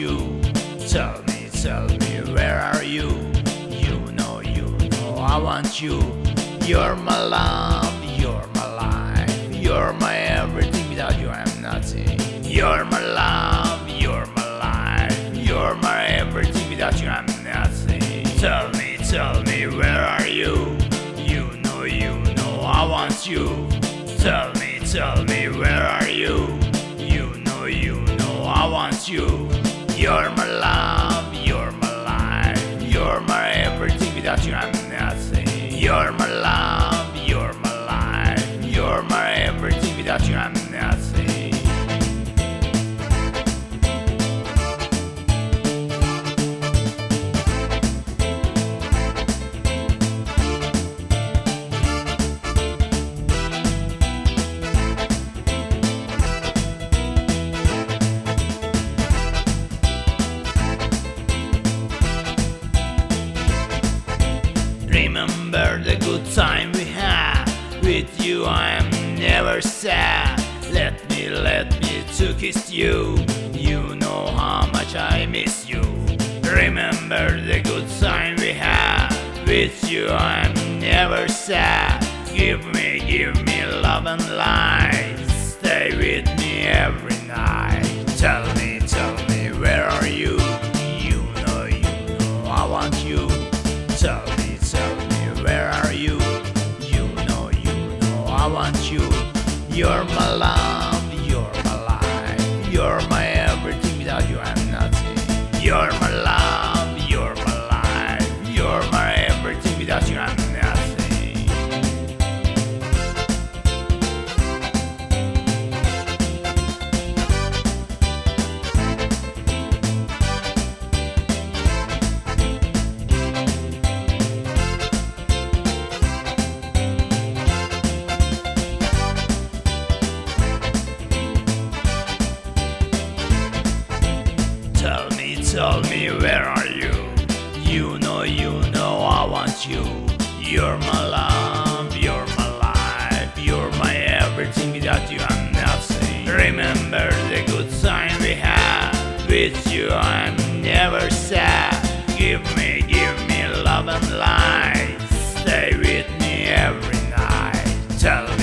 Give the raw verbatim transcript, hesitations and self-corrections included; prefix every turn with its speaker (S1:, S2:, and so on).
S1: you? Tell me, tell me, where are you? You know, you know, I want you. You're my love, you're my life, you're my everything. Without you, I'm nothing. You're my love, you're my life, you're my everything. Without you, I'm nothing. Tell me, tell me, where are you? You know, you know, I want you. Tell me, tell me, where are you? You know, you know, I want you. You're my love, you're my life, you're my everything. Without you, I'm nothing. You're my love, you're my life, you're my everything. Without you, I'm nothing. Remember the good time we had. With you I'm never sad. Let me, let me to kiss you. You know how much I miss you. Remember the good time we had. With you I'm never sad. Give me, give me love and light. Stay with me every night. Tell me, tell me, where are you? You know, you know, I want you. Tell me, tell me, where are you? You know, you know, I want you. You're my love, you're my life, you're my everything. Without you, I'm nothing. You're my love, you're my life, you're my everything. Without you, I'm nothing. Tell me, tell me, where are you? You know, you know, I want you. You're my love, you're my life, you're my everything. Without you, I'm nothing. Remember the good time we had. With you, I'm never sad. Give me, give me love and light. Stay with me every night. Tell me.